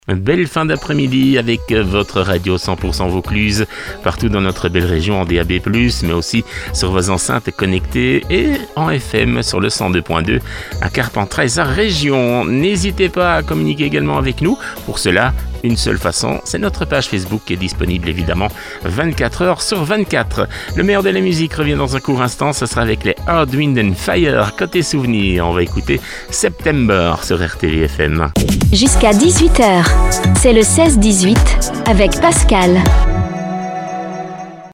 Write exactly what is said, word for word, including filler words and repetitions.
Belle fin d'après-midi avec votre radio cent pour cent Vaucluse, partout dans notre belle région en D A B plus, mais aussi sur vos enceintes connectées et en F M sur le cent deux point deux à Carpentras, sa région. N'hésitez pas à communiquer également avec nous. Pour cela, une seule façon, c'est notre page Facebook qui est disponible évidemment vingt-quatre heures sur vingt-quatre. Le meilleur de la musique revient dans un court instant, ce sera avec les Hard Wind and Fire. Côté souvenir, on va écouter September sur R T V F M. Jusqu'à dix-huit heures, c'est le seize dix-huit avec Pascal.